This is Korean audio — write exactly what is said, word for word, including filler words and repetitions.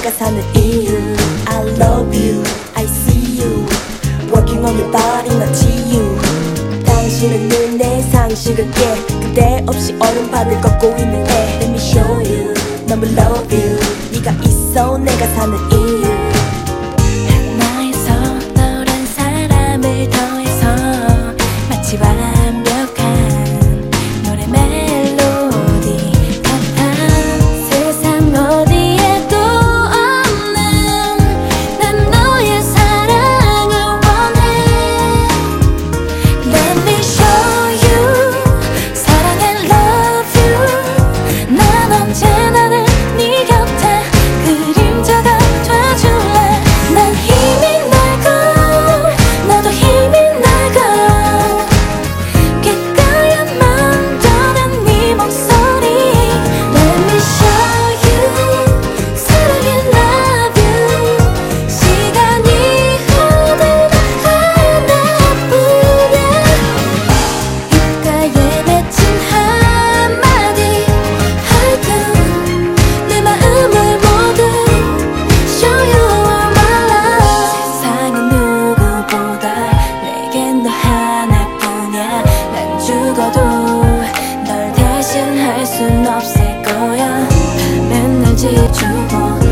내가 사는 이유. I love you, I see you, working on your body 마치 you. 당신은 눈에 상식을 깨, 그대 없이 얼음판을 걷고 있는 애. Let me show you, 너무 love you, 네가 있어 내가 사는 이유. 나에서 너란 사람을 더해서 마치 완벽한 노래 멜로디 같아. 세상 어디에도 없는 난 너의 사랑을 원해. Let me show you 사랑해 love you. 난 언제나 늘 네 곁에 그림자가 돼줄래. 난 힘이 나고 너도 힘이 나고 기꺼이만 더는 네 목소리. Let me show you 사랑해 love you. 시간이 흐르는 하나뿐이야. 입가에 맺힌 한마디 하여튼 내 마음을 모두 show you all my love. 세상의 누구보다 내겐 너 하나뿐이야. 난 죽어도 널 대신할 순 없을 거야. 맨날 지주고